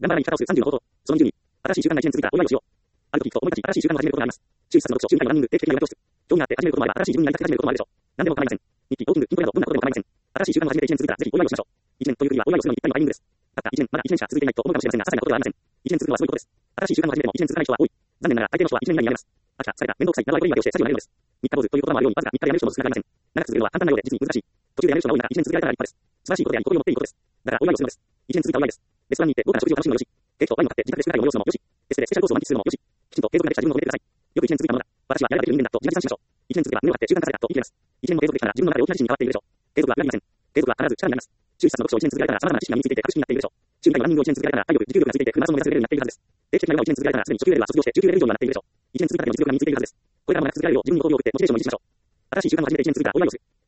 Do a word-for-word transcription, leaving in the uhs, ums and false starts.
頑張らない生き方をするさんじゅうの方法。そのにじゅうに、新しい習慣がいちねん続いたらお祝いをしよう。あると聞くと思い立ち、新しい習慣を始めることがあります。注意させる読書、習慣がランニング、定期的なヨガ教室。興味があって始めることもあれば、新しい自分になりたくて始めることもあるでしょう。何でも構いません。日記、ウォーキング、筋トレなどどんなことでも構いません。新しい習慣を始めていちねん続いたらぜひお祝いをしましょう。いちねんという国はお祝いをするのにぴったりのタイミングです。たったいちねん、まだいちねんしか続いていないと思うかもしれませんが、些細なことではありません。いちねん続くのはすごいことです。新しい習慣を始めてもいちねん続かない人は多い。残念ながら大抵の人はいちねん以内にやめます。飽きた、疲れた、面倒くさいなど合言い訳をして作業になるのです。三日坊主という言葉もあるように、わずかみっかでやめる人も少なくありません。長く続けるのは簡単なようで実に難しい。途中でやめる人が多い中、いちねん続けられたら立派です。素晴らしいことであり、心を持っていいことです。だからお祝いをするのです。いちねん続いたお祝いです。レストランに行って豪華な食事を楽しむのもよし、ケーキとワインを買って自宅で作るのもよしのもよし、エステでスペシャルコースを満喫するのもよし、きちんと継続ができた自分を褒めてください。よくいちねん続いたものだ。私はやればできる人間だと自画自賛しましょう。いちねん続けば胸を張って習慣化されたと言い切れます。いちねんも継続できたら自分の中で大きな自信に変わっているでしょう。継続は裏切りません。継続は必ず力になります。注意させの読書をいちねん続けられたら様々な知識が身についていて格式になっているでしょう。中以外のランニングをいちねん続けられたら体力、持久力がついていてフルマラソンを目指せるレベルになっているはずです。定期的なヨガをいちねん続けられたらすでに初級レベルは卒業して中級レベル以上になっているでしょう。いちねん続けただけの実力が身についているはずです。これからも長く続けられるよう自分にご褒美を送ってモチベーションを維持しましょう。新しい習慣を始めていちねん続いたらお祝いをする。